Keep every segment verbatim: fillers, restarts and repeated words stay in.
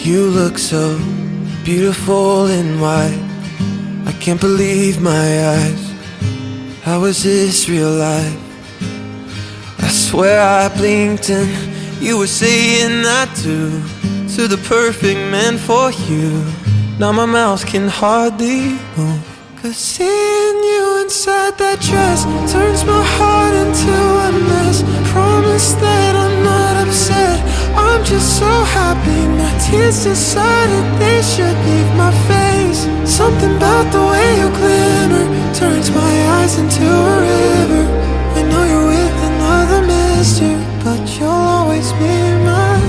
You look so beautiful in white. I can't believe my eyes. How is this real life? I swear I blinked and you were saying that too, to the perfect man for you. Now my mouth can hardly move, 'cause seeing you inside that dress turns my heart into a mess. Promise that I'm not upset, I'm just so happy. My tears decided they should leave my face. Something about the way you glimmer turns my eyes into a river. I know you're with another mister, but you'll always be mine.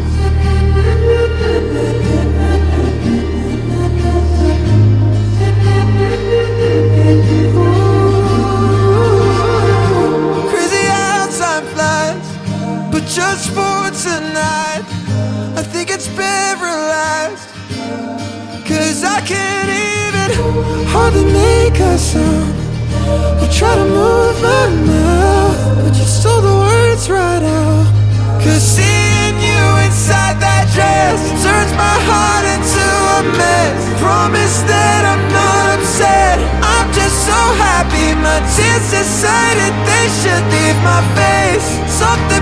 Crazy how time flies, but just for tonight I think it's paralyzed, 'cause I can't even hardly make a sound. I try to move my mouth, but you stole the words right out. 'Cause seeing you inside that dress turns my heart into a mess. Promise that I'm not upset, I'm just so happy. My tears decided they should leave my face. Something